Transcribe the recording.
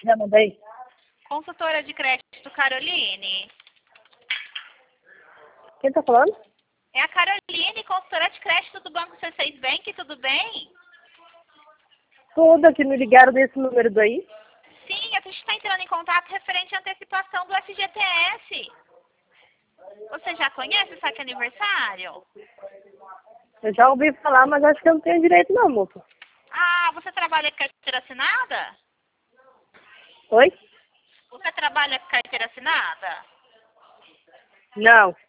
Já mandei. Consultora de crédito Caroline. Quem tá falando? É a Caroline, consultora de crédito do Banco C6 Bank, tudo bem? Tudo que me ligaram desse número daí. Sim, a gente está entrando em contato referente à antecipação do FGTS. Você já conhece o saque aniversário? Eu já ouvi falar, mas acho que eu não tenho direito não, moço. Ah, você trabalha com carteira assinada? Oi? Você trabalha com carteira assinada? Não.